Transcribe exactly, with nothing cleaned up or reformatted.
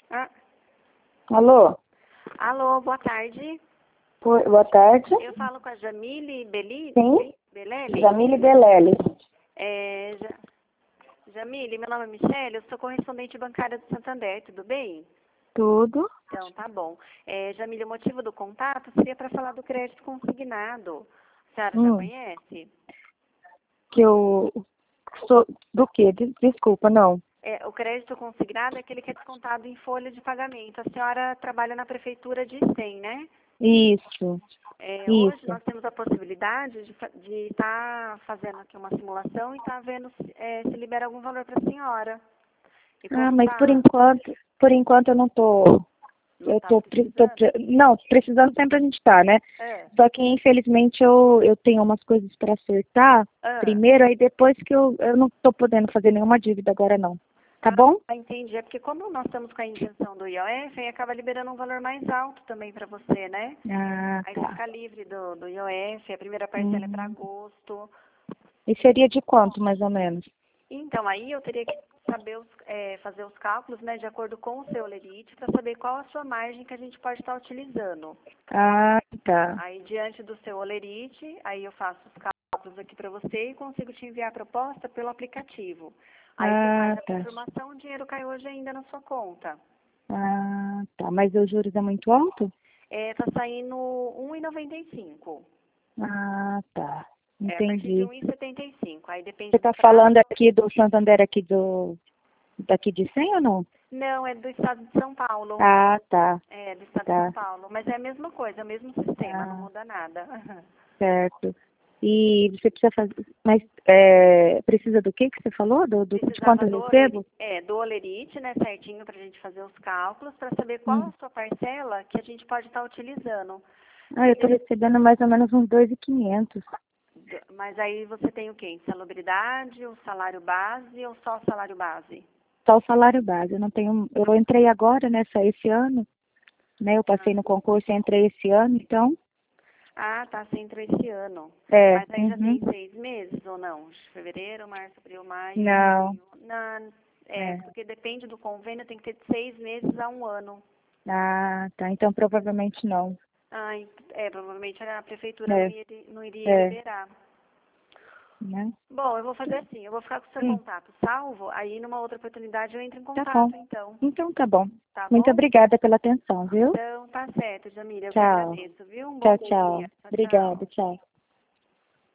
Ah, Alô? alô, boa tarde. Oi, boa tarde. Eu falo com a Jamile Beli... Sim? Belelli. Jamile Belelli. É, Ja- Jamile, meu nome é Michele, eu sou correspondente bancária do Santander, tudo bem? Tudo? Então, tá bom. É, Jamile, o motivo do contato seria para falar do crédito consignado. A senhora já Hum, conhece? que eu sou do quê? Des- Desculpa, não. É, o crédito consignado é aquele que é descontado em folha de pagamento. A senhora trabalha na prefeitura de Icém, né? Isso, É, hoje isso. nós temos a possibilidade de estar fazendo aqui uma simulação e estar vendo se, é, se libera algum valor para a senhora. E Ah, como mas por tá, enquanto, por enquanto eu não tô, não eu está tô, pre- tô precisando? pre- não, precisando sempre a gente tá, né? É. Só que infelizmente eu, eu tenho umas coisas para acertar Ah, primeiro, aí depois que eu, eu não tô podendo fazer nenhuma dívida agora não. Tá bom? ah, entendi. É porque como nós estamos com a isenção do I O F, aí acaba liberando um valor mais alto também para você, né? Ah, Aí você tá. fica livre do, do I O F, a primeira parcela é para Hum. agosto. E seria de quanto, mais ou menos? Então, aí eu teria que saber os, é, fazer os cálculos, né, de acordo com o seu lerite, para saber qual a sua margem que a gente pode estar utilizando. Ah, tá. Aí, diante do seu olerite, aí eu faço os cálculos aqui para você e consigo te enviar a proposta pelo aplicativo. Aí você faz Ah, a tá. confirmação, o dinheiro cai hoje ainda na sua conta. Ah, tá. Mas os juros é muito alto? É, tá saindo um e noventa e cinco. Ah, tá. É, a partir de Entendi. um e setenta e cinco. Aí Você depende do está prazo. falando aqui do Santander aqui do daqui de cem ou não? Não, é do estado de São Paulo. Ah, tá. É, do estado de São Tá. Paulo. Mas é a mesma coisa, é o mesmo sistema, não Ah, muda nada. certo. E você precisa fazer, mas é, precisa do que que você falou? Do, do, de quanto Precisava eu do olerite, recebo? é, do olerite, né, certinho, para a gente fazer os cálculos, para saber qual Hum. a sua parcela que a gente pode estar utilizando. Ah, eu estou recebendo mais ou menos uns dois mil e quinhentos. D- Mas aí você tem o quê? Insalubridade, o salário base ou só o salário base? Só o salário base. Eu não tenho. Eu entrei agora, né? Só esse ano, né? Eu passei no concurso e entrei esse ano, então. Ah, tá, você entrou esse ano. É. Mas aí já Uhum. tem seis meses ou não? Fevereiro, março, abril, maio, Não. junho. Não, é, É. porque depende do convênio, tem que ter de seis meses a um ano. Ah, tá. Então provavelmente não. Ah, é, provavelmente a prefeitura não É. iria, não iria É. liberar. Né? Bom, eu vou fazer assim, eu vou ficar com o seu Hum, contato salvo, aí numa outra oportunidade eu entro em tá bom. contato, então. Então tá bom. Tá Muito bom? obrigada pela atenção, viu? Então, tá certo, Jamila, eu que Tchau. agradeço, viu? Um bom Tchau, dia. tchau. Tchau, Obrigada, tchau. tchau.